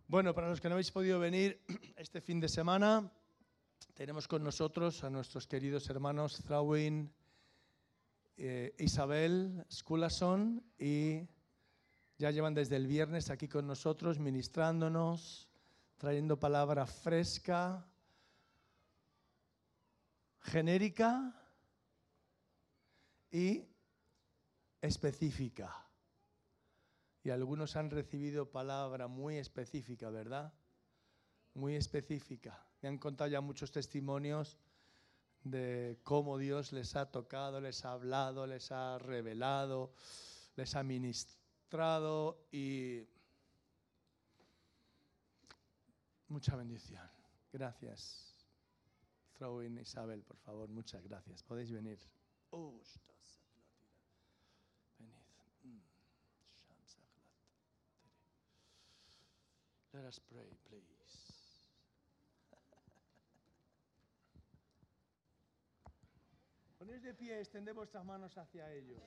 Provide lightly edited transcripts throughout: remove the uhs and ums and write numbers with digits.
Bueno, para los que no habéis podido venir este fin de semana, tenemos con nosotros a nuestros queridos hermanos Thrawin, Isabel Skulason, y ya llevan desde el viernes aquí con nosotros ministrándonos, trayendo palabra fresca, genérica y específica. Y algunos han recibido palabra muy específica, ¿verdad? Muy específica. Me han contado ya muchos testimonios de cómo Dios les ha tocado, les ha hablado, les ha revelado, les ha ministrado y mucha bendición. Gracias. Thrawin, Isabel, por favor, muchas gracias. Podéis venir. Venid. Let us pray, please. Ponéis de pie, extended vuestras manos hacia ellos.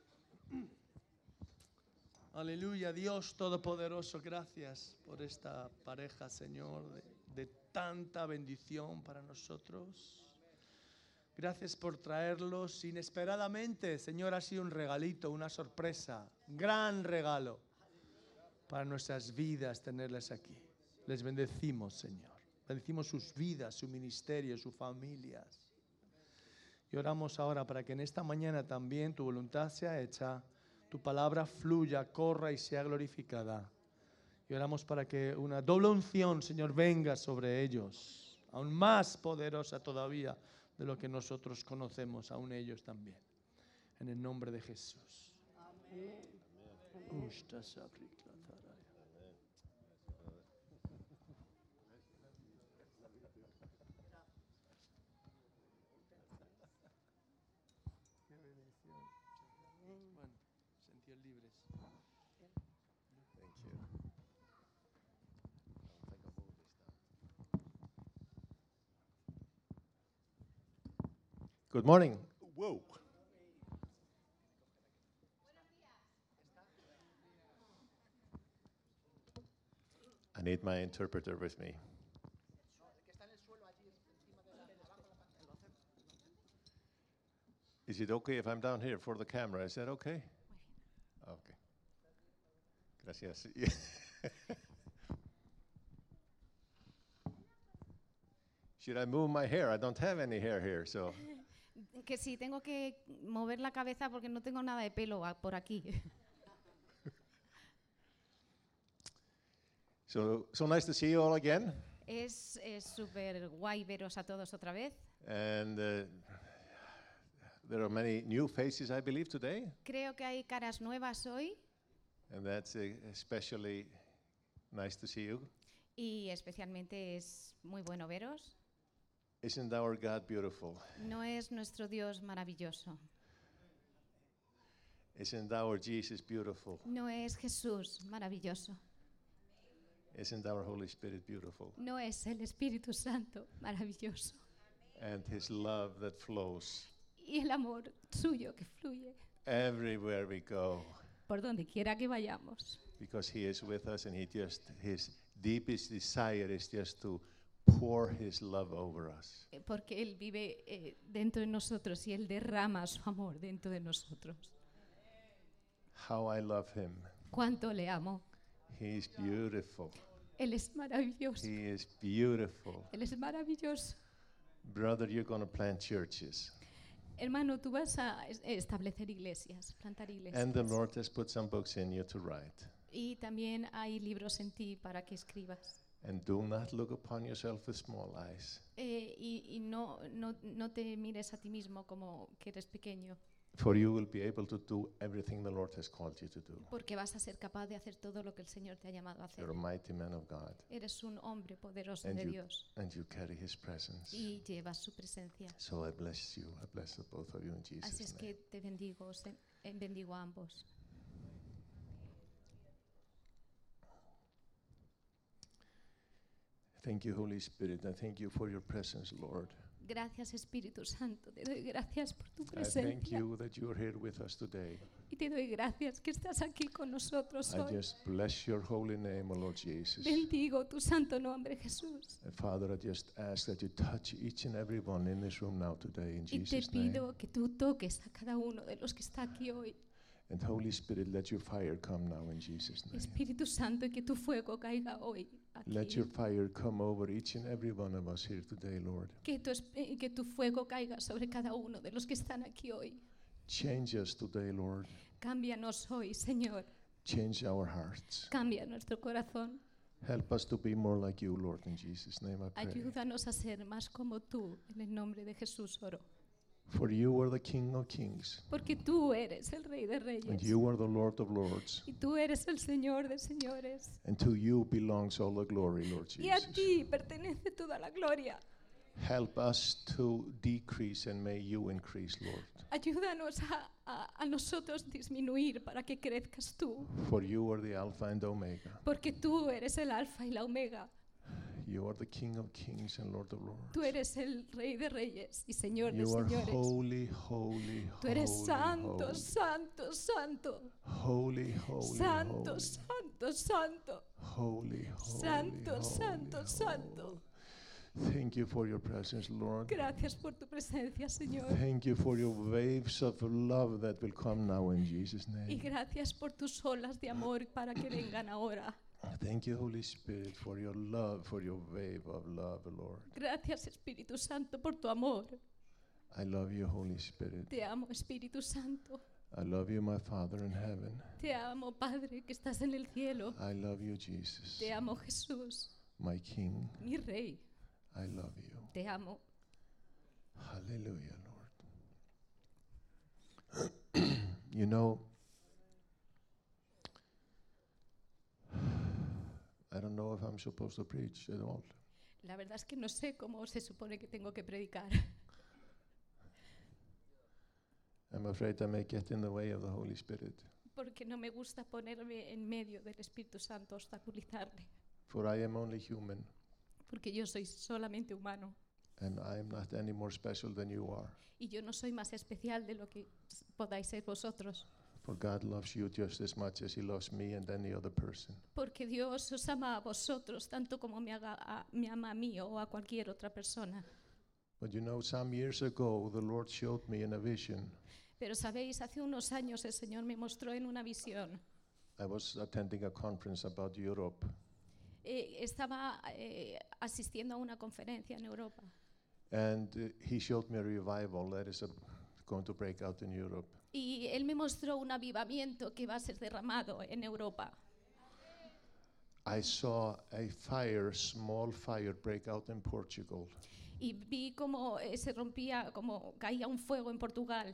Aleluya, Dios Todopoderoso, gracias por esta pareja, Señor, de tanta bendición para nosotros. Gracias por traerlos inesperadamente, Señor, ha sido un regalito, una sorpresa, gran regalo para nuestras vidas tenerles aquí. Les bendecimos, Señor. Bendecimos sus vidas, su ministerio, sus familias. Y oramos ahora para que en esta mañana también tu voluntad sea hecha, tu palabra fluya, corra y sea glorificada. Y oramos para que una doble unción, Señor, venga sobre ellos, aún más poderosa todavía de lo que nosotros conocemos, aún ellos también. En el nombre de Jesús. Amén. Good morning. Whoa. I need my interpreter with me. Is it okay if I'm down here for the camera? Is that okay? Okay. Gracias. Should I move my hair? I don't have any hair here, so. Que sí, tengo que mover la cabeza porque no tengo nada de pelo por aquí. So nice to see you all again. Es súper guay veros a todos otra vez. And there are many new faces, I believe, today. Creo que hay caras nuevas hoy. And that's especially nice to see you. Y especialmente es muy bueno veros. Isn't our God beautiful? ¿No es nuestro Dios maravilloso? Isn't our Jesus beautiful? ¿No es Jesús maravilloso? Isn't our Holy Spirit beautiful? ¿No es el Espíritu Santo maravilloso? And His love that flows. Y el amor suyo que fluye. Everywhere we go. Por donde quiera que vayamos. Because He is with us and His deepest desire is just to pour His love over us. Porque Él vive dentro de nosotros y Él derrama su amor dentro de nosotros. How I love Him. Cuánto le amo. He is beautiful. Él es maravilloso. He is beautiful. Él es maravilloso. Brother, you're going to plant churches. Hermano, tú vas a establecer iglesias, plantar iglesias. And the Lord has put some books in you to write. Y también hay libros en ti para que escribas. And do not look upon yourself with small eyes. Y no te mires a ti mismo como que eres pequeño. For you will be able to do everything the Lord has called you to do. Porque vas a ser capaz de hacer todo lo que el Señor te ha llamado a hacer. You're a mighty man of God. Eres un hombre poderoso And de you, Dios. and you carry His presence. Y llevas su presencia. So I bless you. I bless both of you in Jesus' Así es name. que te bendigo, bendigo a ambos. Thank you, Holy Spirit. I thank you for your presence, Lord. Gracias, Espíritu Santo. Te doy gracias por tu I thank presencia. you that you're here with us today. Y te doy gracias que estás aquí con nosotros I hoy. just bless your holy name, O Lord Jesus. Bendigo tu santo nombre, Jesús. And Father, I just ask that you touch each and every one in this room now today in Y te Jesus' name. pido que tú toques a cada uno de los que está aquí hoy. And Holy Spirit, let your fire come now in Jesus' name. Espíritu Santo, y que tu fuego caiga hoy Let aquí. your fire come over each and every one of us here today, Lord. Que tu fuego caiga sobre cada uno de los que están aquí hoy. Change us today, Lord. Cámbianos hoy, Señor. Change our hearts. Cambia nuestro corazón. Help us to be more like you, Lord, in Jesus' name I pray. Ayúdanos a ser más como tú. En el nombre de Jesús oro. For you are the King of kings, Porque tú eres el Rey de and Reyes. you are the Lord of lords. Y tú eres el Señor de señores. And to you belongs all the glory, Lord Y a Jesus. ti pertenece toda la gloria. Help us to decrease and may you increase, Lord. Ayúdanos a nosotros disminuir para que crezcas tú. For you are the Alpha and Omega. Porque tú eres el alfa y la omega. You are the King of kings and Lord of lords. Tú eres el Rey de Reyes y Señor de You are señores. holy, holy, Tú eres holy, santo, holy, santo, santo. holy, holy, Santo, holy, santo, santo. holy, holy, Santo, holy, santo, holy. santo. Thank you for your presence, Lord. Gracias por tu presencia, Señor. Thank you for your waves of love that will come now in Jesus' Y name. gracias por tus olas de amor para que vengan ahora. Thank you, Holy Spirit, for your love, for your wave of love, Lord. Gracias, Espíritu Santo, por tu amor. I love you, Holy Spirit. Te amo, Espíritu Santo. I love you, my Father in heaven. Te amo, Padre, que estás en el cielo. I love you, Jesus, Te amo, Jesús, my King. mi Rey. I love you. Te amo. Hallelujah, Lord. You know, I don't know if I'm supposed to preach at all. La verdad es que no sé cómo se supone que tengo que predicar. I'm afraid I may get in the way of the Holy Spirit. Porque no me gusta ponerme en medio del Espíritu Santo, obstaculizarle. For I am only human, Porque yo soy solamente humano. and I am not any more special than you are. Y yo no soy más especial de lo que podáis ser vosotros. For God loves you just as much as He loves me and any other person. Porque Dios os ama a vosotros tanto como me ama a mí o a cualquier otra persona. But you know, some years ago, the Lord showed me in a vision. Pero sabéis, hace unos años el Señor me mostró en una visión. I was attending a conference about Europe, Estaba asistiendo a una conferencia en Europa. and He showed me a revival that is going to break out in Europe. Y Él me mostró un avivamiento que va a ser derramado en Europa. I saw a fire, small fire, break out in Portugal. Y vi cómo se rompía, como caía un fuego en Portugal.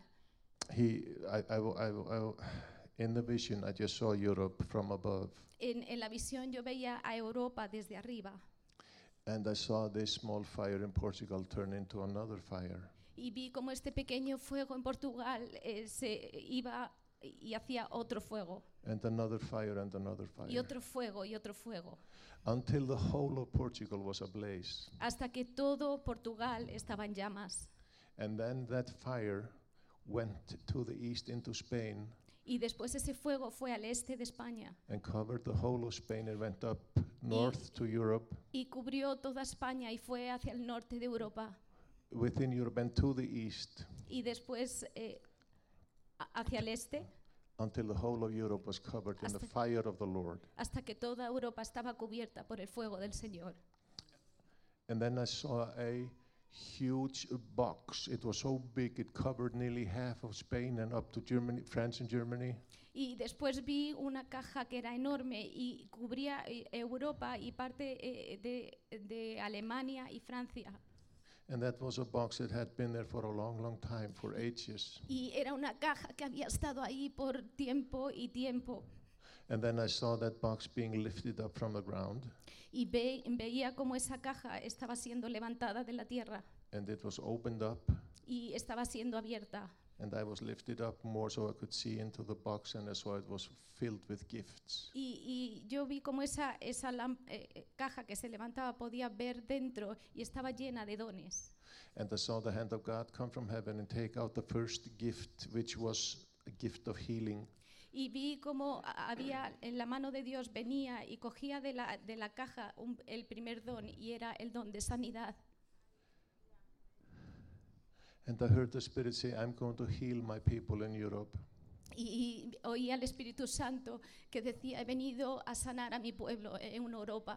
In the vision, I just saw Europe from above, En la visión yo veía a Europa desde arriba. and I saw this small fire in Portugal turn into another fire. Y vi cómo este pequeño fuego en Portugal se iba y hacía otro fuego. And another fire and another Y fire, otro fuego y otro fuego. until the whole of Portugal was ablaze. Hasta que todo Portugal estaba en llamas. And then that fire went to the east into Spain Y después ese fuego fue al este de España. and covered the whole of Spain and went up north to Europe, Y cubrió toda España y fue hacia el norte de Europa. within Europe and to the east, Y después hacia el este, until the whole of Europe was covered in the Hasta- fire of the Lord. hasta que toda Europa estaba cubierta por el fuego del Señor. And then I saw a huge box. It was so big it covered nearly half of Spain and up to Germany, France and Germany. Y después vi una caja que era enorme y cubría Europa y parte de Alemania y Francia. And that was a box that had been there for a long, long time, for ages. Y era una caja que había estado ahí por tiempo y tiempo. And then I saw that box being lifted up from the ground, Y veía cómo esa caja estaba siendo levantada de la tierra and it was opened up, y estaba siendo abierta. And I was lifted up more so I could see into the box, and I saw it was filled with gifts. Y yo vi como esa caja que se levantaba podía ver dentro y estaba llena de dones. And I saw the hand of God come from heaven and take out the first gift, which was a gift of healing. Y vi como había en la mano de Dios venía y cogía de la caja el primer don y era el don de sanidad. And I heard the Spirit say, I'm going to heal my people in Europe. Y oí al Espíritu Santo que decía, he venido a sanar a mi pueblo en Europa.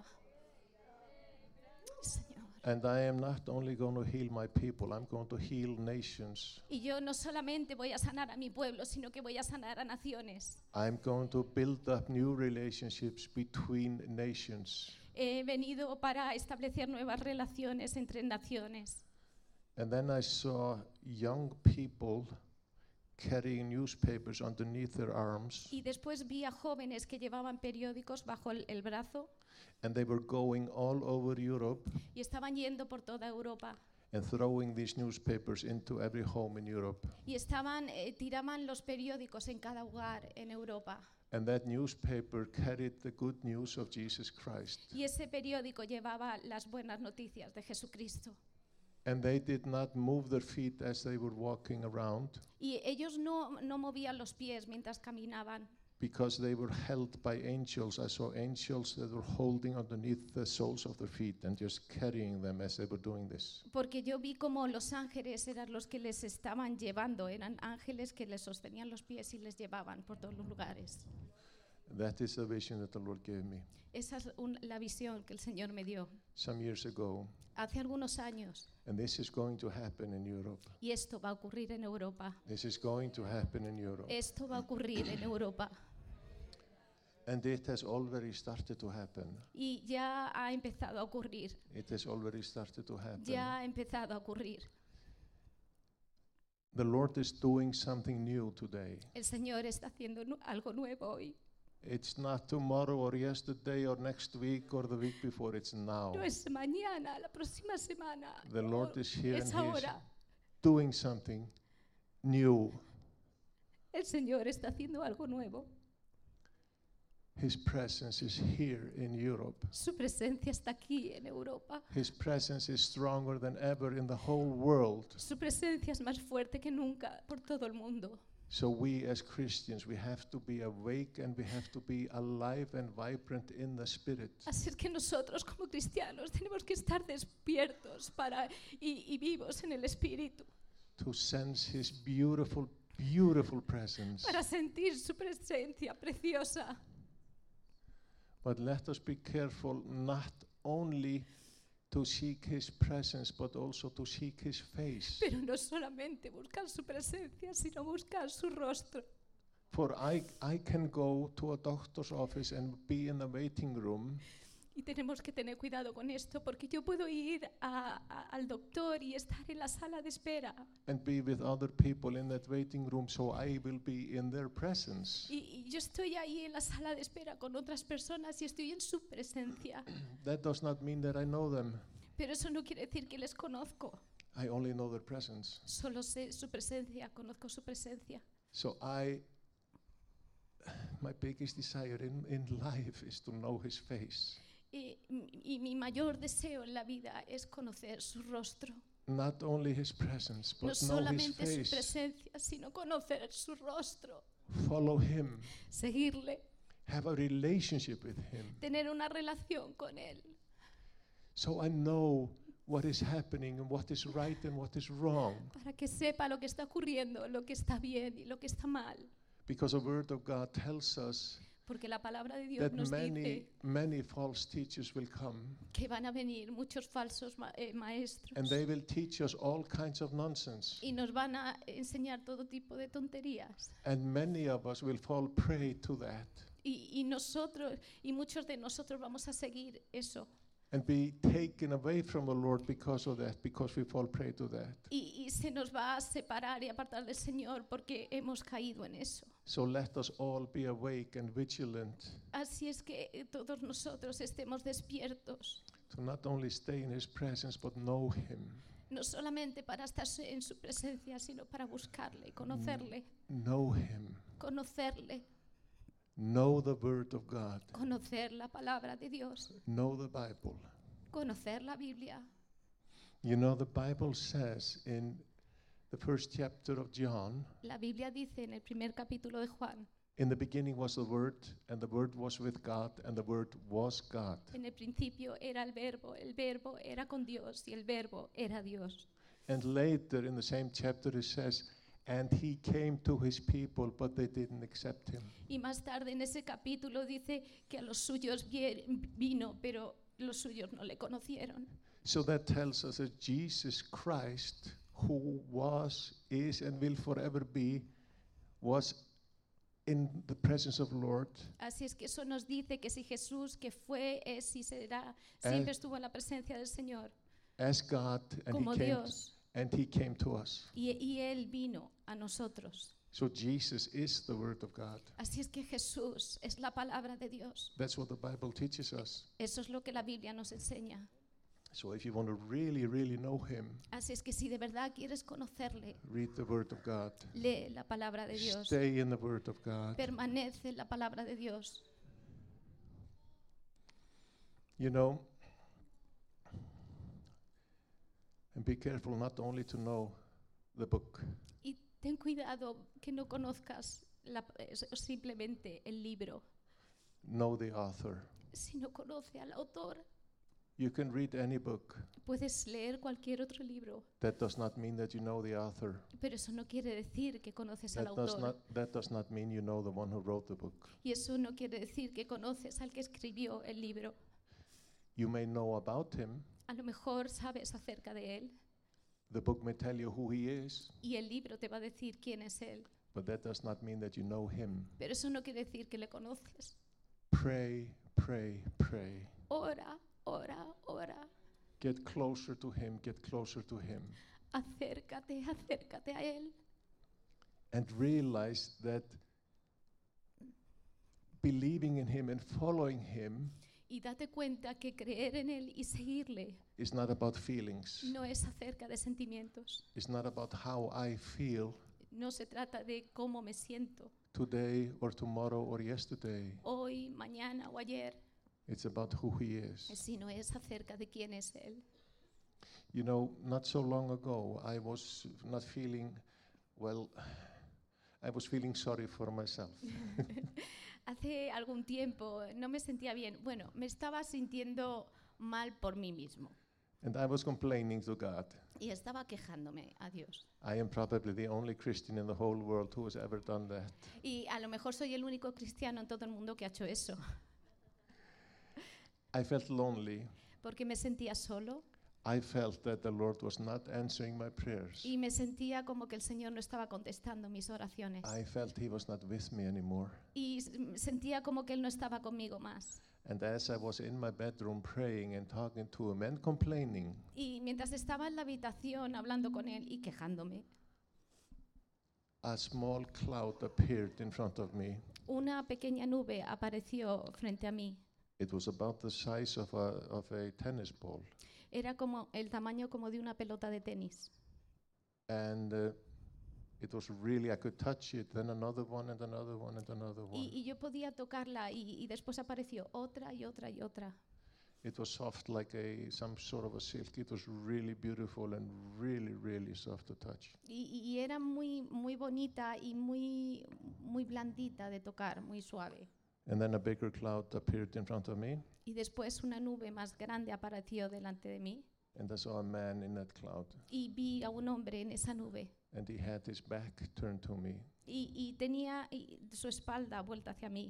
Señor. And I am not only going to heal my people, I'm going to heal nations. Y yo no solamente voy a sanar a mi pueblo, sino que voy a sanar a naciones. I'm going to build up new relationships between nations. He venido para establecer nuevas relaciones entre naciones. And then I saw young people carrying newspapers underneath their arms, Y después vi a jóvenes que llevaban periódicos bajo el brazo and they were going all over Europe y estaban yendo por toda Europa. and throwing these newspapers into every home in Europe. Y tiraban los periódicos en cada hogar en Europa. And that newspaper carried the good news of Jesus Christ. Y ese periódico llevaba las buenas noticias de Jesucristo. And they did not move their feet as they were walking around, Y ellos no movían los pies mientras caminaban, because they were held by angels. I saw angels that were holding underneath the soles of their feet and just carrying them as they were doing this. porque yo vi como los ángeles eran los que les estaban llevando, eran ángeles que les sostenían los pies y les llevaban por todos los lugares. That is the vision that the Lord gave me Esa es la visión que el Señor me dio some years ago. hace algunos años. And this is going to happen in Europe. Y esto va a ocurrir en Europa. This is going to happen in Europe. Esto va a ocurrir en Europa. And it has already started to happen. Y ya ha empezado a ocurrir. It has already started to happen. Ya ha empezado a ocurrir. The Lord is doing something new today. El Señor está haciendo algo nuevo hoy. It's not tomorrow or yesterday or next week or the week before. It's now. No es mañana, la próxima semana. The Lord o is here and es He is ahora. doing something new. El Señor está haciendo algo nuevo. His presence is here in Europe. Su presencia está aquí en Europa. His presence is stronger than ever in the whole world. Su presencia es más fuerte que nunca por todo el mundo. So we as Christians, we have to be awake and we have to be alive and vibrant in the Spirit. Así es que nosotros como cristianos tenemos que estar despiertos y vivos en el Espíritu To sense His beautiful, beautiful presence. para sentir su presencia preciosa. But let us be careful not only to seek His presence, but also to seek His face. Pero no solamente buscar su presencia, sino buscar su rostro. For I can go to a doctor's office and be in the waiting room, Y tenemos que tener cuidado con esto, porque yo puedo ir al doctor y estar en la sala de espera. and be with other people in that waiting room, so I will be in their presence. Y yo estoy ahí en la sala de espera con otras personas y estoy en su presencia. That does not mean that I know them. Pero eso no quiere decir que les conozco. I only know their presence. Solo sé su presencia, conozco su presencia. So my biggest desire in life is to know His face. Y mi mayor deseo en la vida es conocer su rostro. Not only His presence, No but know His solamente su face. presencia, sino conocer su rostro. Follow Him. Seguirle, Have a relationship with Him. tener una relación con Él. So I know what is happening and what is right and what is wrong. Para que sepa lo que está ocurriendo, lo que está bien y lo que está mal. Because the Word of God tells us Porque la palabra de Dios that nos dice many false teachers will come, que van a venir muchos falsos maestros and they will teach us all kinds of nonsense. y nos van a enseñar todo tipo de tonterías. And many of us will fall prey to that Y muchos de nosotros vamos a seguir eso. and be taken away from the Lord because of that, because we fall prey to that. Y se nos va a separar y apartar del Señor porque hemos caído en eso. So let us all be awake and vigilant Así es que todos nosotros estemos despiertos to not only stay in His presence but know Him. no solamente para estar en su presencia, sino para buscarle y conocerle, Know Him. conocerle, Know the Word of God. conocer la palabra de Dios, Know the Bible. conocer la Biblia. You know, the Bible says in the first chapter of John, La Biblia dice en el primer capítulo de Juan, in the beginning was the Word, and the Word was with God, and the Word was God. en el principio era el verbo era con Dios y el verbo era Dios. And later in the same chapter it says, and He came to His people, but they didn't accept Him. Y más tarde en ese capítulo dice que a los suyos vino, pero los suyos no le conocieron. So that tells us that Jesus Christ, who was, is, and will forever be, was in the presence of Lord, Así es que eso nos dice que si Jesús, que fue, es y será, siempre estuvo en la presencia del Señor, as God, and como He came, Dios, and He came to us. y Él vino a nosotros. So Jesus is the Word of God. Así es que Jesús es la palabra de Dios. That's what the Bible teaches us. Eso es lo que la Biblia nos enseña. So if you want to really, really know Him, Así es que si de verdad quieres conocerle, read the Word of God. lee la palabra de Dios, Stay in the Word of God. permanece en la palabra de Dios. You know, and be careful not only to know the book, Y ten cuidado que no conozcas simplemente el libro, know the author. sino conoce al autor. You can read any book. Puedes leer cualquier otro libro, That does not mean that you know the author. pero eso no quiere decir que conoces al That does not mean you know the one who wrote the book. Y eso no quiere decir que conoces al que escribió el libro. You may know about him. A lo mejor sabes acerca de él The book may tell you who he is, y el libro te va a decir quién es él, but that does not mean that you know him. pero eso no quiere decir que le conoces. Pray, pray, pray. Ora, ora, ora. Get closer to him, get closer to him. Acércate, acércate a él. And realize that believing in him and following him Y date cuenta que creer en él y seguirle is not about feelings. no es acerca de sentimientos. It's not about how I feel No se trata de cómo me siento today or tomorrow or yesterday. hoy, mañana o ayer, It's about who he is. sino es acerca de quién es él. You know, not so long ago, I was not feeling, well, I was feeling sorry for myself. Hace algún tiempo no me sentía bien. Bueno, me estaba sintiendo mal por mí mismo And I was complaining to God. y estaba quejándome a Dios. I am probably the only Christian in the whole world who has ever done that. Y a lo mejor soy el único cristiano en todo el mundo que ha hecho eso, I felt lonely. porque me sentía solo I felt that the Lord was not answering my prayers. y me sentía como que el Señor no estaba contestando mis oraciones. I felt he was not with me anymore. Y sentía como que Él no estaba conmigo más. And as I was in my bedroom praying and talking to him and complaining, Y mientras estaba en la habitación hablando con Él y quejándome, a small cloud appeared in front of me. una pequeña nube apareció frente a mí. It was about the size of a tennis ball. Era como el tamaño como de una pelota de tenis. And it was really, I could touch it, then another one and another one and another one. Y yo podía tocarla y después apareció otra y otra y otra. It was soft like some sort of a silk. It was really beautiful and really, really soft to touch. Y era muy, muy bonita y muy, muy blandita de tocar, muy suave. And then a bigger cloud appeared in front of me, Y después una nube más grande apareció delante de mí and I saw a man in that cloud. y vi a un hombre en esa nube. And he had his back turned to me. Y tenía su espalda vuelta hacia mí.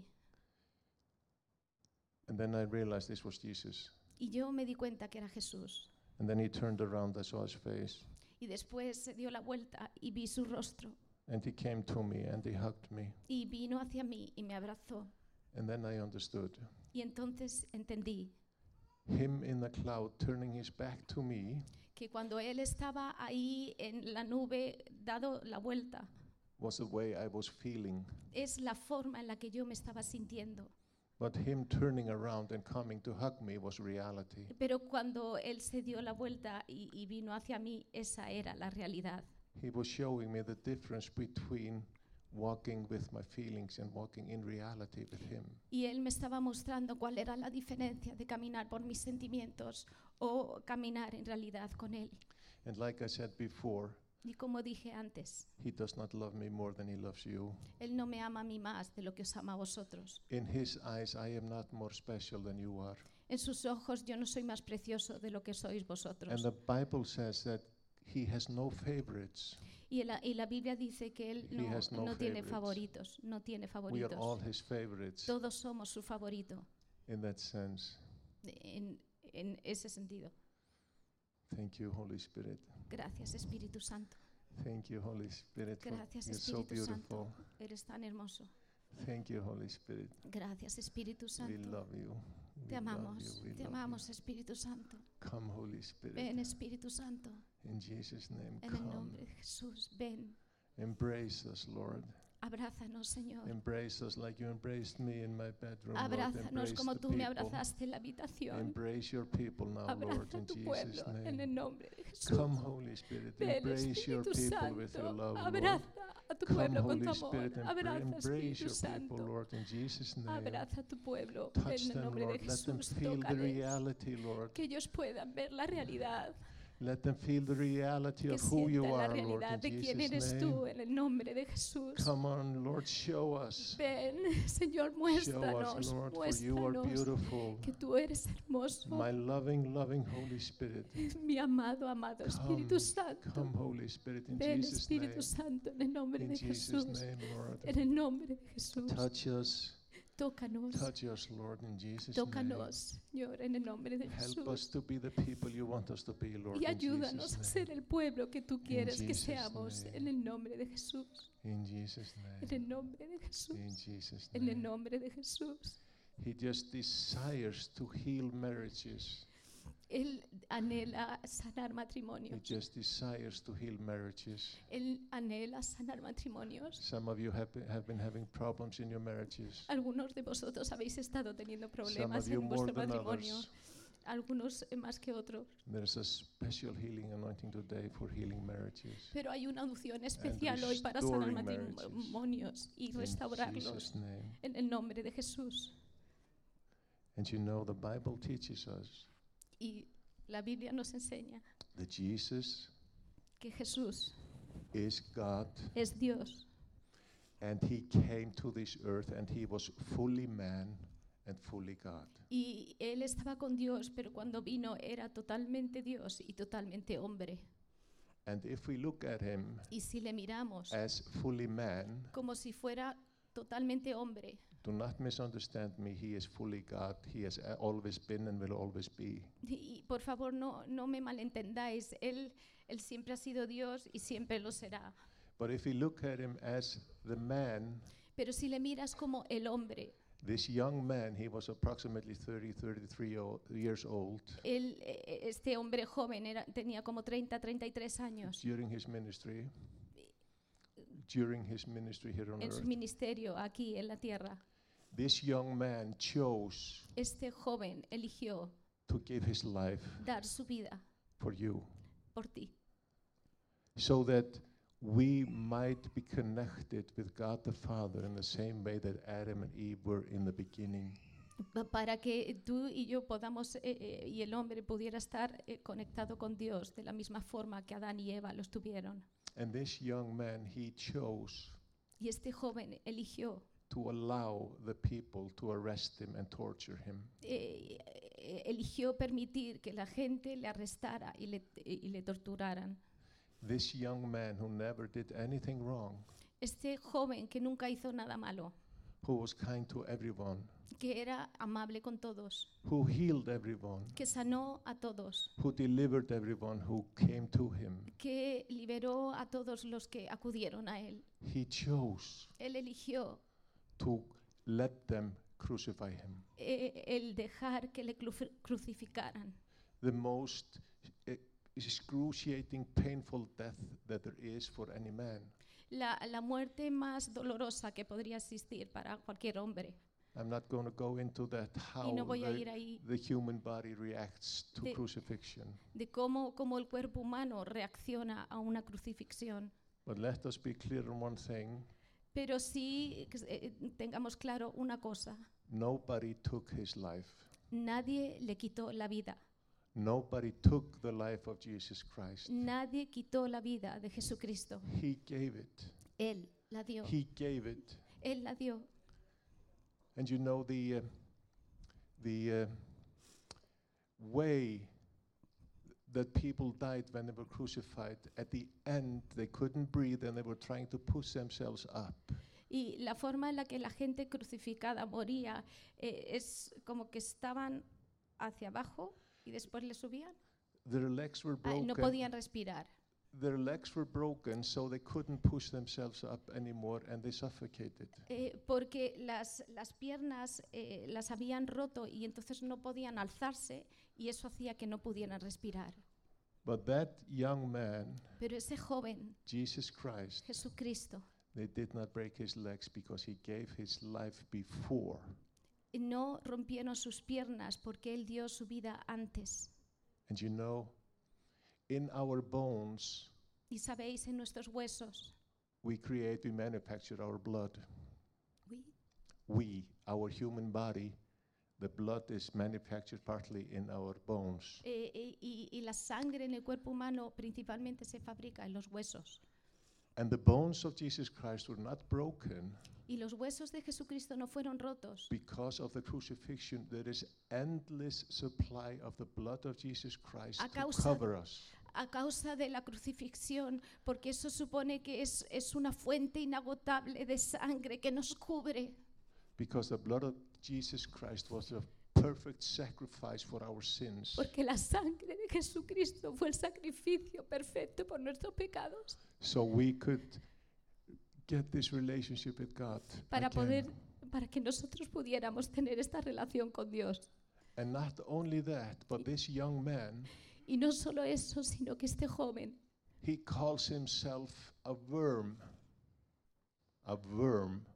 And then I realized this was Jesus. Y yo me di cuenta que era Jesús. And then he turned around, I saw his face. Y después se dio la vuelta y vi su rostro. And he came to me and he hugged me. Y vino hacia mí y me abrazó. And then I understood. Y entonces entendí Him in the cloud turning his back to me que cuando Él estaba ahí en la nube, dado la vuelta, was the way I was feeling. es la forma en la que yo me estaba sintiendo. But him turning around and coming to hug me was reality. Pero cuando él se dio la vuelta y vino hacia mí, esa era la realidad. He was showing me the difference between walking with my feelings and walking in reality with him. Y él me estaba mostrando cuál era la diferencia de caminar por mis sentimientos o caminar en realidad con él. And like I said before, Y como dije antes, he does not love me more than he loves you. él no me ama a mí más de lo que os ama a vosotros. In his eyes, I am not more special than you are. En sus ojos yo no soy más precioso de lo que sois And vosotros. the Bible says that he has no favorites. Y la Biblia dice que él He has no no tiene favorites. favoritos, no tiene We are all favoritos. his favorites Todos somos su favorito in that sense. en ese sentido. Thank you, Holy Spirit. Gracias, Espíritu Santo. Thank you, Holy Spirit. Gracias, You're so Espíritu Santo. beautiful. Eres tan hermoso. Thank you, Holy Spirit. Gracias, Espíritu We Santo. love you. We Te love amamos, you. We te love amamos, Espíritu Santo. you. Come, Holy Spirit. Ven, Espíritu Santo, In Jesus' name, en el come. nombre de Jesús. Ven, Embrace us, Lord. abrázanos, Señor. Embrace us like you embraced me in my bedroom, Lord. Abrázanos Embrace como the tú me people. abrazaste en la habitación. Embrace your people now, Lord, Abraza in tu Jesus' pueblo en name. el nombre de Jesús. Come, Holy Spirit. Ven, Embrace your Espíritu people with your Santo. love, Lord. Abraza a tu Come, pueblo con tu Holy amor. Spirit, and Abraza, embrace Espíritu your people, Santo. Lord, in Jesus' name. Abraza a tu pueblo Touch en el them, nombre de Lord. Let them Jesús. feel the Tócales. reality, Lord. Que ellos puedan ver la realidad. Let them feel the reality Que of who you sientan la are, Lord, realidad in de quién Jesus' eres name. tú en el nombre de Jesús. Come on, Lord, show us. Ven, Señor, Show muéstranos, us, Lord, for you are muéstranos beautiful. que tú eres hermoso. My loving, loving Holy Spirit. Mi amado, amado Espíritu Santo. Come, Holy Spirit, in Ven, Jesus' name. Espíritu Santo, en el nombre In de Jesus' Jesús. name, Lord. En el nombre de Jesús. Touch us. Tócanos. Touch us, Lord, in Jesus' name. Tócanos, Señor, en el nombre de Help us Jesús. to be the people you want us to be, Lord, Y in ayúdanos a Jesus' ser name. el pueblo que tú quieres que Jesus' seamos name. en el nombre de Jesús. In Jesus' En name. el nombre de Jesús. In Jesus' En el name. nombre de Jesús. He just desires to heal marriages. Él anhela sanar He matrimonios. just desires to heal marriages. Él anhela sanar matrimonios. Some of you have been having problems in your marriages. Algunos de vosotros habéis estado teniendo Some problemas of you en more vuestro than matrimonio. others. Algunos más que otros. There's a special healing anointing today for healing marriages. Pero hay una unción especial hoy para restoring sanar marriages. matrimonios y In restaurarlos Jesus' name. en el nombre de Jesús. And you know, the Bible teaches us Y la Biblia nos enseña that Jesus que Jesús is God es Dios and he came to this earth and he was fully man and fully God. y Él estaba con Dios, pero cuando vino era totalmente Dios y totalmente hombre. And if we look at him Y si le miramos as fully man, como si fuera totalmente hombre, do not misunderstand me, he is fully God. He has always been and will always be. y por favor no me malentendáis, él siempre ha sido Dios y siempre lo será. But if we look at him as the man, Pero si le miras como el hombre, this young man, he was approximately 33 years old este hombre joven tenía como 33 años during his ministry here on en su earth. ministerio aquí en la tierra. This young man chose Este joven eligió to give his life dar su vida for you por ti, so that we might be connected with God the Father in the same way that Adam and Eve were in the beginning. para que tú y yo podamos y el hombre pudiera estar conectado con Dios de la misma forma que Adán y Eva lo estuvieron. And this young man, he chose Y este joven eligió to allow the people to arrest him and torture him. eligió permitir que la gente le arrestara y le torturaran. This young man who never did anything wrong, Este joven que nunca hizo nada malo, who was kind to everyone, que era amable con todos, who healed everyone, que sanó a todos, who delivered everyone who came to him. que liberó a todos los que acudieron a él. He chose Él eligió to let them crucify him. el dejar que le crucificaran. The most excruciating, painful death that there is for any man. La muerte más dolorosa que podría existir para cualquier hombre. I'm not going to go into that, y no how voy a ir ahí the human body reacts to De- crucifixion. de cómo el cuerpo humano reacciona a una crucifixión. But let us be clear on one thing. Pero sí tengamos claro una cosa, Nobody took his life. nadie le quitó la vida, Nobody took the life of Jesus Christ. nadie quitó la vida de Jesucristo. He gave it. Él la dio, He gave it. Él la dio. And you know the way that people died when they were crucified, at the end they couldn't breathe and they were trying to push themselves up. Y la forma en la que la gente crucificada moría es como que estaban hacia abajo y después le subían. Their legs were broken. No podían respirar. Their legs were broken, so they couldn't push themselves up anymore and they suffocated. Porque las piernas las habían roto y entonces no podían alzarse y eso hacía que no pudieran respirar. But that young man, Pero ese joven, Jesus Christ, Jesucristo, they did not break his legs because he gave his life before. no rompieron sus piernas porque él dio su vida antes. And you know, in our bones, Y sabéis, en nuestros huesos, we manufacture our blood. uy, Our human body, the blood is manufactured partly in our bones. y la sangre en el cuerpo humano principalmente se fabrica en los huesos. And the bones of Jesus Christ were not broken Y los huesos de Jesucristo no fueron rotos. because of the crucifixion. There is endless supply of the blood of Jesus Christ A to causa- cover us. A causa de la crucifixión, porque eso supone que es una fuente inagotable de sangre que nos cubre. Because the blood of Jesus Christ was a perfect sacrifice for our sins. Porque la sangre de Jesucristo fue el sacrificio perfecto por nuestros pecados. So we could get this relationship with God Para again. para que nosotros pudiéramos tener esta relación con Dios. And not only that, but this young man, Y no solo eso, sino que este joven, he calls himself a worm. A worm.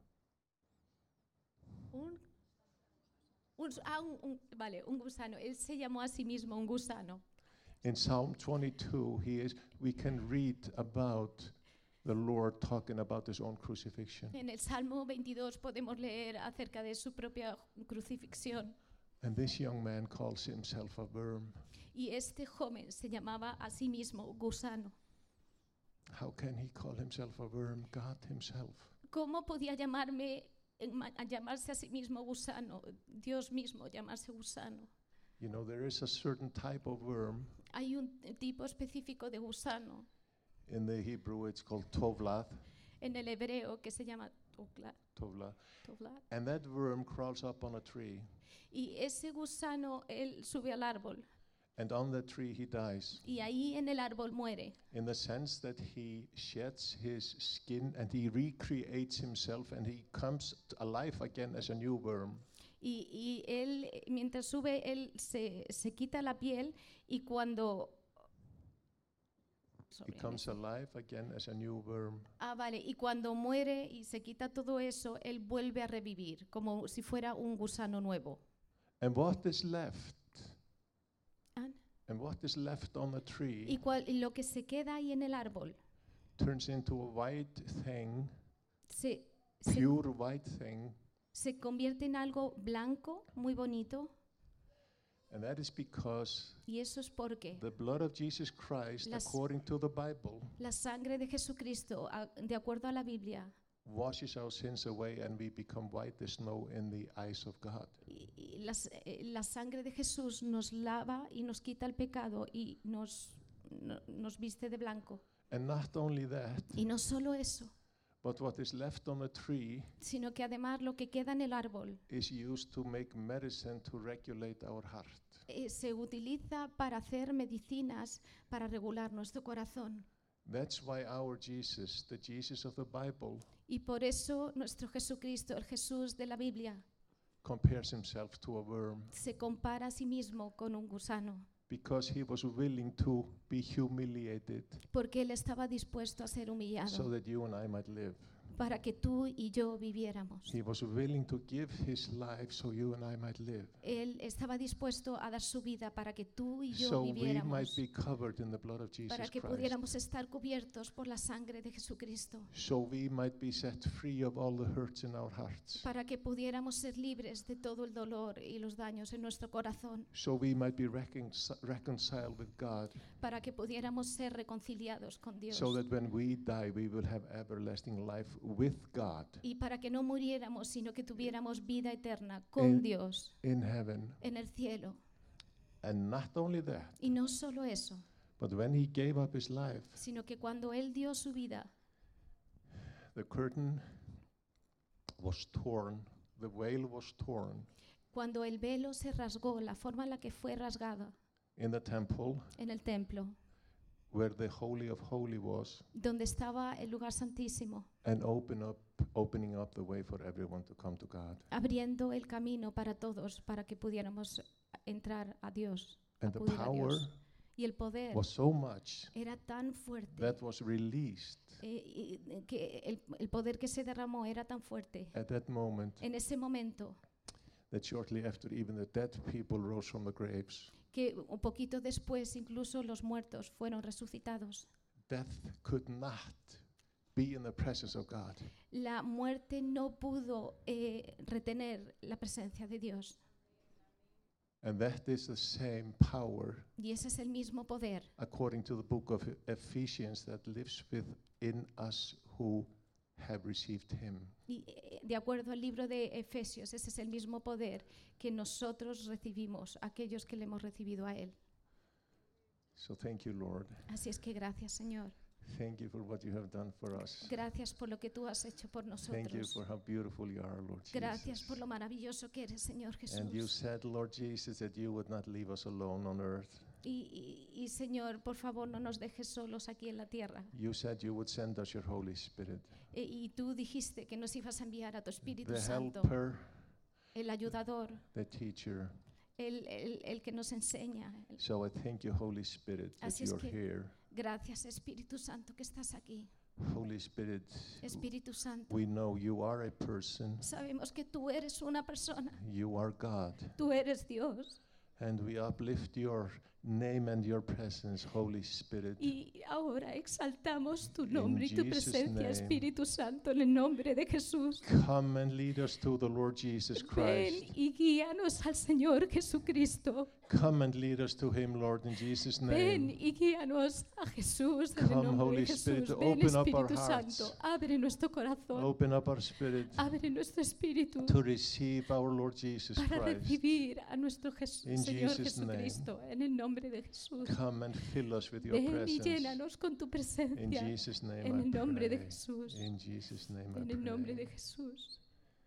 un gusano, él se llamó a sí mismo un gusano. In Psalm 22, we can read about the Lord talking about his own crucifixion. En el Salmo 22 podemos leer acerca de su propia crucifixión. And this young man calls himself a worm. Y este joven se llamaba a sí mismo gusano. How can he call himself a worm? God himself. ¿Cómo podía llamarse a sí mismo gusano? Dios mismo llamarse gusano. You know, there is a certain type of worm. Hay un tipo específico de gusano In the Hebrew, it's called tovlath. en el hebreo que se llama Tovlath. tovlat. And that worm crawls up on a tree. Y ese gusano, él sube al árbol And on that tree, he dies. y ahí en el árbol muere. In the sense that he sheds his skin and he recreates himself and he comes alive again as a new worm. Y él, mientras sube, él se quita la piel y cuando... He comes alive again as a new worm. Vale, y cuando muere y se quita todo eso, él vuelve a revivir, como si fuera un gusano nuevo. And what is left? An- And what is left on the tree Y lo que se queda ahí en el árbol turns into a white thing, se pure white thing. se convierte en algo blanco, muy bonito, And that is because y eso es porque the blood of Jesus Christ, Las- according to the Bible, la sangre de Jesucristo, de acuerdo a la Biblia, washes our sins away and we become white as snow in the eyes of God. y la sangre de Jesús nos lava y nos quita el pecado y nos viste de blanco. And not only that, Y no solo eso, but what is left on the tree sino que además lo que queda en el árbol is used to make medicine to regulate our heart. se utiliza para hacer medicinas para regular nuestro corazón. That's why our Jesus, the Jesus of the Bible, Y por eso nuestro Jesucristo, el Jesús de la Biblia, compares himself to a worm, se compara a sí mismo con un gusano, because he was willing to be humiliated porque él estaba dispuesto a ser humillado, so that you and I might live. para que tú y yo viviéramos. He was willing to give his life so you and I might live. Él estaba dispuesto a dar su vida para que tú y yo So we might viviéramos, be covered in the blood of para Jesus que Christ. pudiéramos estar cubiertos por la sangre de Jesucristo, So we might be set free of all the hurts in our hearts. para que pudiéramos ser libres de todo el dolor y los daños en nuestro corazón, So we might be reconciled with God. para que pudiéramos ser reconciliados con Dios, So that when we die, we will have everlasting life with God y para que no muriéramos, sino que tuviéramos vida eterna con Dios in heaven. en el cielo. And not only that, Y no solo eso, but when he gave up his life, sino que cuando Él dio su vida, the curtain was torn, the veil was torn cuando el velo se rasgó, la forma en la que fue rasgada in the temple en el templo, where the Holy of Holies was, donde estaba el lugar santísimo, and opening up the way for everyone to come to God. abriendo el camino para todos, para que pudiéramos entrar a Dios, And the acudir a power Dios. Y el poder was so much era tan fuerte, that was released que el poder que se derramó era tan fuerte at that moment en ese momento, that shortly after even the dead people rose from the graves. que un poquito después incluso los muertos fueron resucitados. Death could not be in the presence of God. La muerte no pudo retener la presencia de Dios. And that is the same power, Y ese es el mismo poder, according to the book of Ephesians, that lives within us who have received him. y de acuerdo al libro de Efesios, ese es el mismo poder que nosotros recibimos, aquellos que le hemos recibido a Él. So thank you, Lord. Así es que gracias, Señor. Thank you for what you have done for us. Gracias por lo que tú has hecho por Thank you nosotros. for how beautiful you are, Lord Gracias Jesus. por lo maravilloso que eres, Señor And you Jesús. said, Lord Jesus, that you would not leave us alone on earth. Y Señor, por favor, no nos dejes solos aquí en la tierra. You said you would send us your Holy Spirit, Y tú dijiste que nos ibas a enviar a tu Espíritu the Santo, helper, el ayudador, the teacher. el que nos enseña. So I thank you, Holy Spirit, that Así es you're que- here. Gracias, Espíritu Santo, que estás aquí. Holy Spirit, Espíritu Santo, we know you are a person. sabemos que tú eres una persona, You are God. tú eres Dios. And we uplift your name and your presence, Holy Spirit. Y ahora exaltamos tu nombre y tu Jesus' presencia, name. Espíritu Santo, en el nombre de Jesús. Come and lead us to the Lord Jesus Ven Christ. y guíanos al Señor Jesucristo. Come and lead us to him, Lord, in Jesus' Ven name. y guíanos a Jesús en el Come, nombre Holy de Spirit, Jesús. Ven, open up our Espíritu hearts. Santo, abre nuestro corazón, Open up our spirit abre nuestro espíritu to receive our Lord Jesus para Christ. recibir a nuestro In Señor Jesus' name. Jesucristo, en el nombre de Jesús. Come and fill us with your Ven y presence. llénanos con tu In presencia, Jesus' name en I el nombre de pray. Jesús, In Jesus' name I en el nombre de pray. Jesús.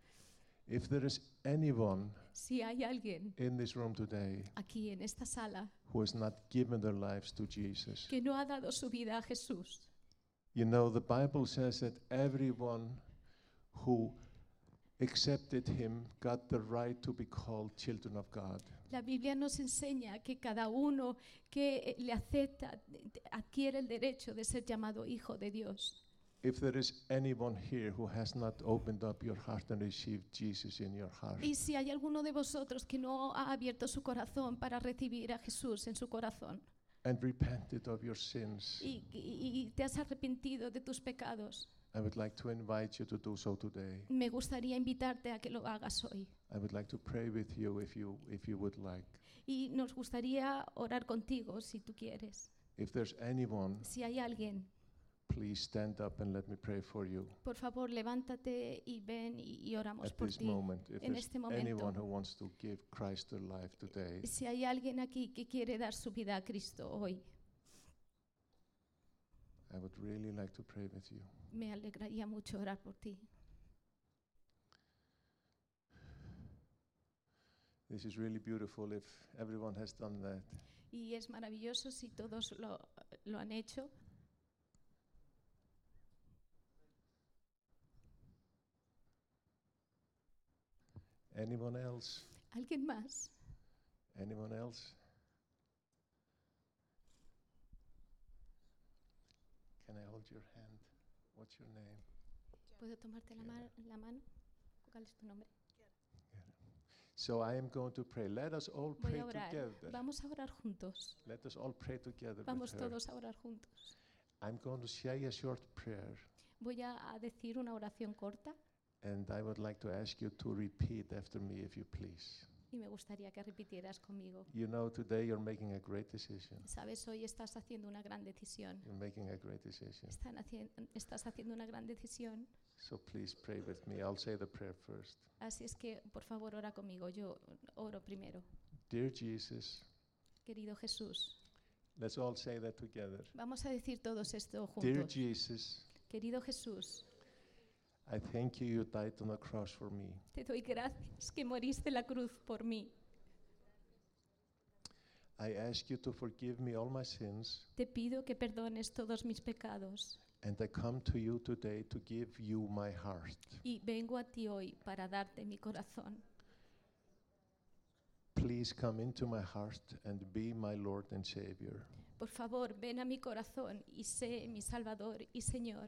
If there is anyone Si hay alguien in this room today aquí en esta sala who has not given their lives to Jesus, que no ha dado su vida a Jesús, you know, the Bible says that everyone who accepted him got the right to be called children of God. la Biblia nos enseña que cada uno que le acepta adquiere el derecho de ser llamado hijo de Dios. If there is anyone here who has not opened up your heart and received Jesus in your heart, Y si hay alguno de vosotros que no ha abierto su corazón para recibir a Jesús en su corazón and repented of your sins, y te has arrepentido de tus pecados, I would like to invite you to do so today. me gustaría invitarte a que lo hagas hoy. I would like to pray with you if you would like. Y nos gustaría orar contigo si tú quieres. If there's anyone, Si hay alguien, please stand up and let me pray for you por favor, levántate y ven y oramos at por this ti. moment. If en there's este momento. anyone who wants to give Christ their life today, Si hay alguien aquí que quiere dar su vida a Cristo hoy, I would really like to pray with you. me alegraría mucho orar por ti. This is really beautiful if everyone has done that. Y es maravilloso si todos lo han hecho. Anyone else? ¿Alguien más? Anyone else? Can I hold your hand? What's your name? ¿Puedo tomarte la mano? ¿Cuál es tu nombre? So I am going to pray. Let us all Voy pray a orar. together. Vamos a orar juntos. Let us all pray together Vamos with her. todos a orar juntos. I'm going to say a short prayer, Voy a decir una oración corta and I would like to ask you to repeat after me, if you please. y me gustaría que repitieras conmigo. You know, today you're making a great decision. Sabes, hoy estás haciendo una gran decisión. You're making a great decision. Estás haciendo una gran decisión. So please pray with me. I'll say the prayer first. Así es que, por favor, ora conmigo. Yo oro primero. Dear Jesus, Querido Jesús, let's all say that together. vamos a decir todos esto Dear juntos. Jesus, Querido Jesús, I thank you, you died on the cross for me. te doy gracias que moriste en la cruz por mí. I ask you to forgive me all my sins, Te pido que perdones todos mis pecados. and I come to you today to give you my heart. Y vengo a ti hoy para darte mi corazón. Please come into my heart and be my Lord and Savior. Por favor, ven a mi corazón y sé mi Salvador y Señor.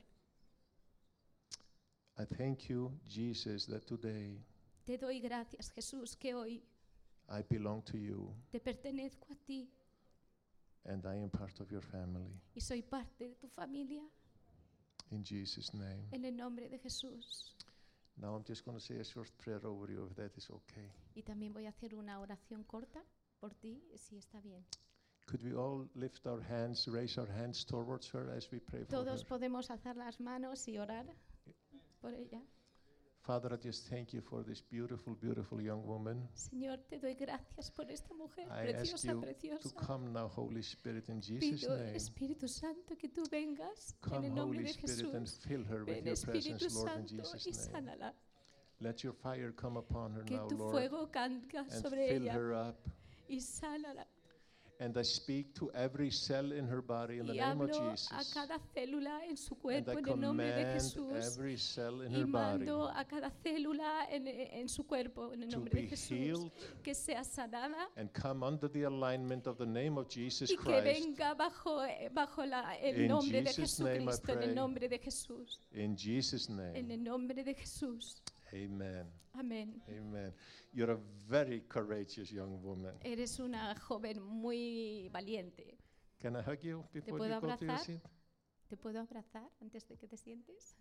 I thank you, Jesus, that today Te doy gracias, Jesús, que hoy I belong to you te pertenezco a ti and I am part of your family. y soy parte de tu familia. In Jesus' name. En el nombre de Jesús. Now I'm just going to say a short prayer over you, if that is okay. Y también voy a hacer una oración corta por ti, si está bien. Could we all lift our hands, raise our hands towards her as we pray for Todos her? podemos alzar las manos y orar por ella. Father, I just thank you for this beautiful, beautiful young woman. Señor, te doy gracias por esta mujer I ask preciosa, you to preciosa. come now, Holy Spirit, in Jesus' Pido, name. Espíritu Santo, que tú vengas en Come, el nombre Holy de Spirit, and Jesús. fill her with Ven, your Espíritu presence, Lord, in Santo, y Jesus' name. sánala. Let your fire come upon her Que now, tu Lord, fuego caiga and sobre fill ella her up. y sánala. And I speak to every cell in her body in the Y name of hablo a Jesus. cada célula en su And cuerpo I en el nombre de command Jesús. every cell in Y her body mando a cada célula en su cuerpo en el to nombre de be Jesús. healed Que sea sanada and come under the alignment of the name of Jesus y que Christ. venga bajo el In nombre de Jesus' name I Jesucristo, en pray. el nombre de Jesús. In Jesus' En name, el nombre de Jesús. amen. Amén. Amen. You're a very courageous young woman. Eres una joven muy valiente. Can I hug you before puedo you go to your abrazar? seat? ¿Te puedo abrazar antes de que te sientes?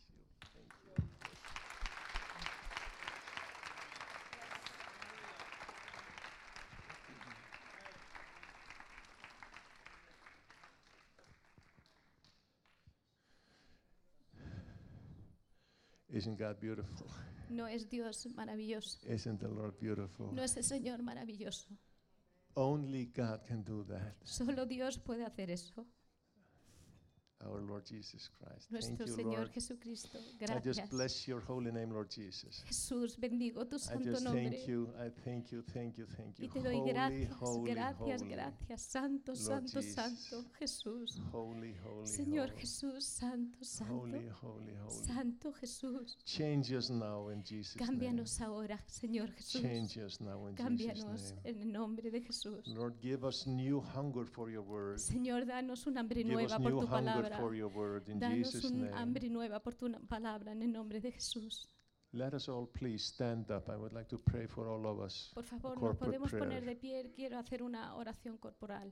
Isn't God beautiful? ¿No es Dios maravilloso? Isn't the Lord beautiful? ¿No es el Señor maravilloso? Only God can do that. Solo Dios puede hacer eso. Our Lord Jesus Christ. Thank Nuestro you, Señor Lord. Jesucristo. I Gracias. just bless your holy name, Lord Jesus. Jesús, bendigo tu I santo just nombre. thank you. I thank you, thank you, thank you. Y te doy Holy, gracias, holy, gracias, holy. gracias. Santo, Lord santo, Jesus. santo. Jesús. Holy, holy, Señor holy. Jesús, santo, santo. Holy, holy, holy. Santo Jesús. Change us now in Jesus' name. Cámbianos ahora, Señor Jesús. Change us now in Jesus' Cámbianos name. en el nombre de Jesús. Lord, give us new hunger for your word. Señor, danos un hambre Give us nueva por new tu hunger palabra. for your word in Danos Jesus' un name. hambre nueva por tu palabra en el nombre de Jesús. Let us all please stand up. I would like to pray for all of us. Por favor, nos corporate podemos poner prayer. de pie. Quiero hacer una oración corporal.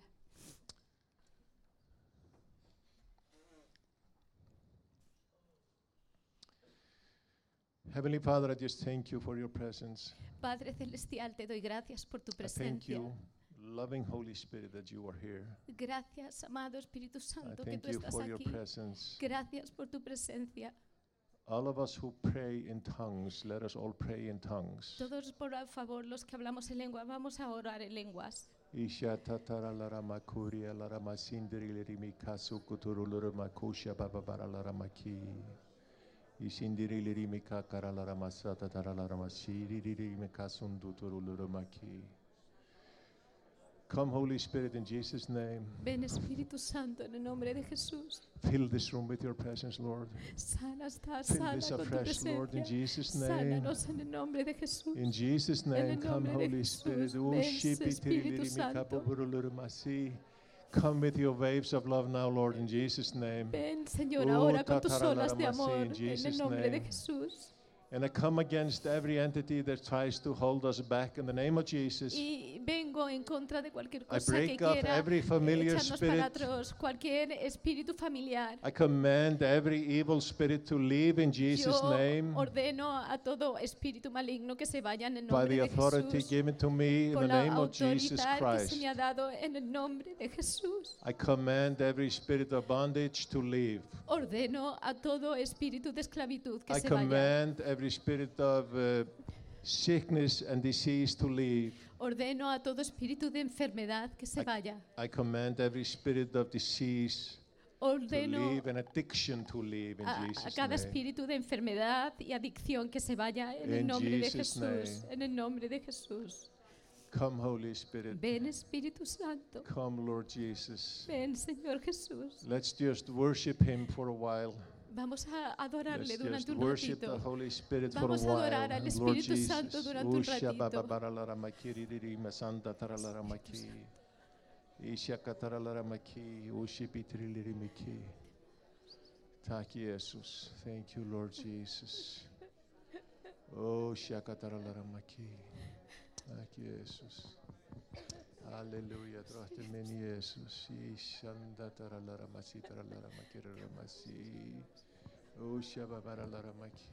Heavenly Father, I just thank you for your presence. Padre Celestial, te doy gracias por tu I thank presencia. you, loving Holy Spirit, that you are here. Gracias, amado Espíritu I Santo, que thank tú you estás for your aquí. presence. Gracias por tu presencia. All of us who pray in tongues, let us all pray in tongues. Todos, por favor, los que hablamos en lengua, vamos a orar en lenguas. Isha tatara lara makuria lara masindri lirimi kasu kuturu lara makusha baba bara lara maki. Isindiri lirimi kakara lara masata tara lara masiri lirimi kasundu turu lara maki. Come, Holy Spirit, in Jesus' name. Ven, Espíritu Santo, en el nombre de Jesús. Fill this room with your presence, Lord. Sana, está Fill sana this con tu afresh, Lord, in presencia. Jesus' name. Sánanos en el nombre de Jesús. In Jesus' En name, el come, nombre de Holy Jesús. Spirit. Ven, Espíritu Santo. Come with your waves of love now, Lord, in Jesus' name. Ven, Señor, Oh, ahora con tus olas de tataralaramasi, amor in en el Jesus' nombre de name. Jesús. And I come against every entity that tries to hold us back in the name of Jesus. Y vengo en contra de cualquier I cosa que break up quiera every familiar echarnos para spirit. atrás, cualquier espíritu familiar. I command every evil spirit to leave in Jesus' Yo name ordeno a todo espíritu maligno que se vaya en el by nombre the de authority Jesús. given to me in Por the la name of Jesus autoridad que se Christ. me ha dado en el nombre de Jesús. I command every spirit of bondage to leave. Ordeno a todo espíritu de esclavitud que I se vaya. command every spirit of sickness and disease to leave. Ordeno a todo espíritu de enfermedad que se vaya. I command every spirit of disease to Ordeno leave and addiction to leave in a Jesus' cada name. espíritu de enfermedad y adicción que se vaya en el In nombre de Jesus' Jesús. name. En el nombre de Jesús. Come, Holy Spirit. Ven, Espíritu Santo. Come, Lord Jesus. Ven, Señor Jesús. Let's just worship Him for a while. Vamos a adorarle Let's durante just un worship the ratito. Holy Spirit for a Vamos a while. adorar al Lord Espíritu Jesus. Santo durante un Usha ratito. baba baralara makiri riri masanda taralara maki. Isha kataralara maki. Ushi pitri liri miki. Tak Jesus. Thank you, Lord Jesus. Oh, shakataralara maki. Tak Jesus. Hallelujah. Drotte min Jesus. Ishanda taralara masi taralara makira masi. Oh, shababaralara maki.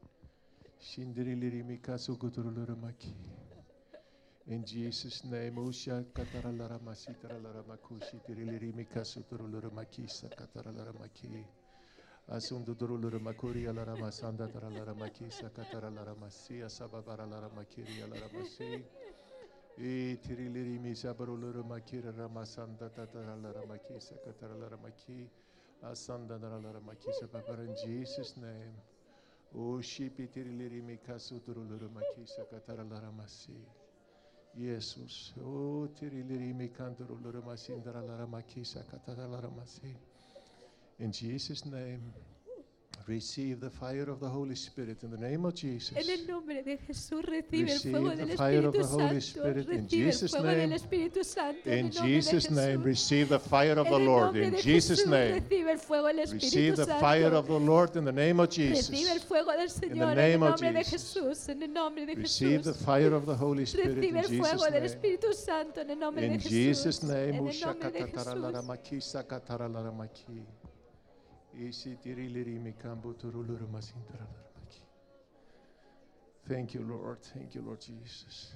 Shindiri mikasu kuturulura maki. In Jesus' name, Usha kataralara masi taralara makushi tiriliri mikasu turulura maki sakataralara maki. Asundu turulura makuri alara masanda taralara maki sakataralara masi asababaralara makiri alara masi. E tiriliri misabarulura makira ramasanda taralara maki sakataralara maki. Asanda taralara maki sababara in Jesus' name. O shipi tiriliri mikasu turulura maki sakataralara masi. Jesus. O tiriliri mikandurulura masi taralara maki sakataralara masi. In Jesus' name, receive the fire of the Holy Spirit in the name of Jesus. En el nombre de Jesús recibe el Receive fuego the del fire of Espíritu the Holy Santo. Spirit in Recibe el Jesus' fuego del name. Espíritu Santo. En In el nombre de Jesus' name, Jesús. receive the fire of the En el Lord. nombre In de Jesus' Jesús, name, recibe el fuego del receive Espíritu the Santo. fire of the Lord in the name of Recibe el Jesus. fuego del Señor en el name of nombre de Jesus. Jesús. En el nombre de Receive the Jesús. fire of the Holy Spirit Recibe in el fuego Jesus' del name. Espíritu Santo en el nombre de In Jesús. Jesus' name, En el nombre de ushakatatarala Jesús. maki sakatatarala maki. Isi tiriliri mikambu turuluru masintarala maki. Thank you, Lord. Thank you, Lord Jesus.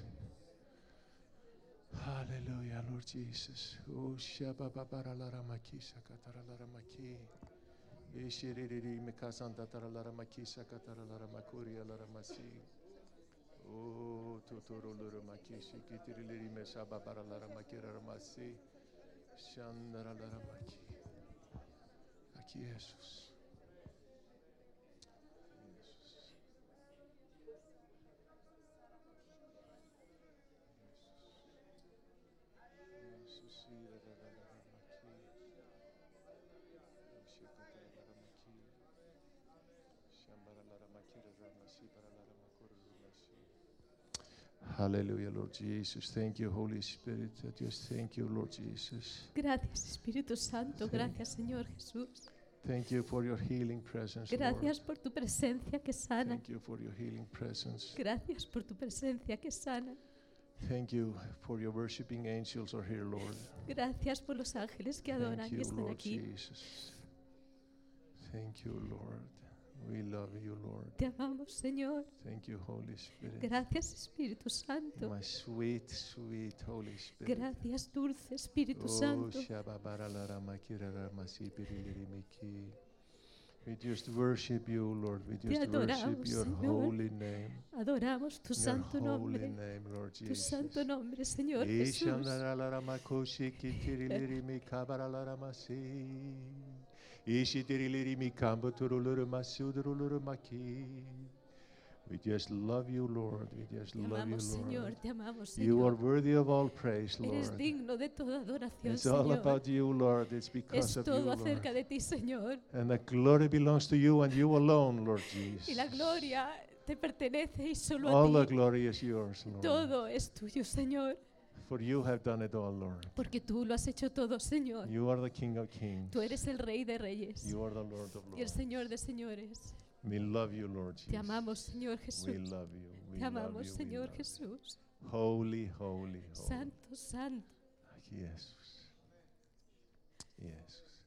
Hallelujah, Lord Jesus. Ushabababarala maki sakatarala maki. Ishiriri mikasantatarala maki sakatarala makuri alara masi. Oh, tuturuluru maki shikitiriliri mesababarala maki ramasi. Shandarala maki. Aquí Jesus. Hallelujah, Lord Jesus. Thank you, Holy Spirit. I just thank you, Lord Jesus. Gracias, Espíritu Santo. Gracias, Señor Jesús. Thank you for your healing presence, Gracias Lord. por tu presencia que sana. Thank you for your healing presence. Gracias por tu presencia que sana. Thank you for your worshiping angels are here, Lord. Gracias por los ángeles que adoran Thank y you, están Lord aquí. Jesus. Thank you, Lord. We love you, Lord. Te amamos, Señor. Thank you, Holy Spirit. Gracias, Espíritu Santo. My sweet, sweet Holy Spirit. Gracias, dulce Espíritu Oh, Santo. Shababaralaramakiriraramasikiririmiki. We just worship you, Lord. We Te just worship adoramos, your Señor. holy name. Adoramos tu Your santo holy nombre. name, Lord Tu Jesus. santo nombre, Señor Jesús. Ishandaralaramako-shikitirilirimi-kabaralaramasi. Ishitirilirimi-kambaturulurumasuduruluramaki. We just love you, Lord. We just Te love you, amamos, Señor. Lord. Te amamos, You are Señor. worthy of all praise, Eres Lord. digno de toda adoración, It's all Señor. about you, Lord. It's because Es of you, todo Lord. acerca de ti, Señor. And the glory belongs to you and you alone, Lord Y la Jesus. gloria te pertenece y solo All a the ti. glory is yours, Lord. Todo es tuyo, Señor. For you have done it all, Lord. Porque tú lo has hecho todo, Señor. You are the King of Kings. Tú eres el Rey de Reyes You are the Lord of y el Lords. Señor de Señores. We love you, Lord Jesus. Te amamos, Señor We Jesús. love you. We Te love amamos, you. We Señor love you. Jesús. Holy, holy, holy. Santo, santo. Jesus. Jesus.